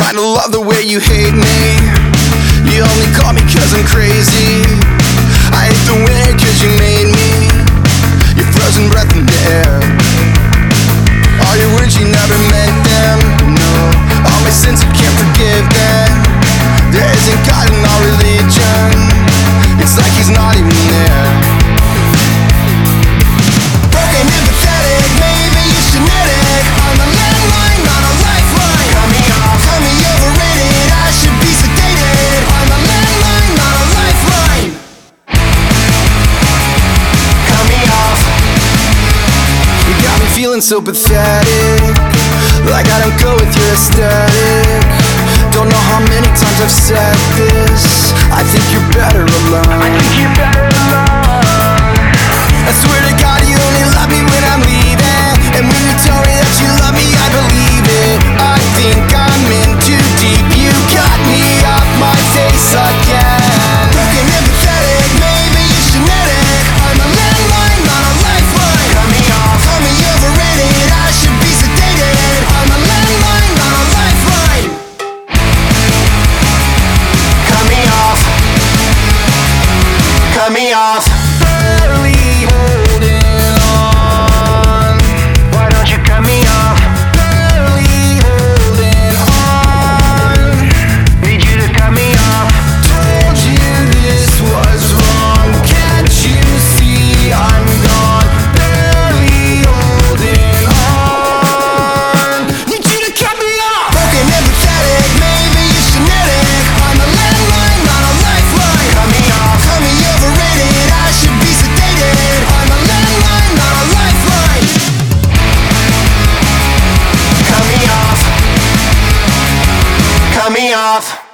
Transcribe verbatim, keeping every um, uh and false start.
Kinda love the way you hate me. You only call me cause I'm crazy. I hate the winter cause you made me your frozen breath in the air. All your words, you never meant them. No, all my sins, you can't forgive them. There isn't God in our religion. It's like he's not even there. Broken and pathetic, maybe it's genetic. I'm a landmine, not a lifeline. Cut me off, cut me overrated. I should be sedated. I'm a landmine, not a lifeline. Cut me off. You got me feeling so pathetic, like I don't go with your aesthetic. Don't know how many times I've said this. I think you're better alone. I think you're better alone. I swear to God you only love me when I'm leaving. And when you tell me that you love me, I believe it. I think I'm in too deep. You got me off my face again. Broken and pathetic, maybe it's genetic. I'm a landmine, not a lifeline. Cut me off, cut me overrated. I should be sedated. I'm a landmine, not a lifeline. Cut me off. Cut me off. Barely holding on. Why don't you cut me off? Barely holding on. Need you to cut me off. Told you this was wrong. Can't you see I'm gone? Barely holding on. Need you to cut me off. Broken and pathetic, maybe it's genetic. I'm a landmine, not a lifeline. Cut me off, cut me overrated. I should be sedated. I'm a landmine, not a lifeline. Cut me off. Cut me off.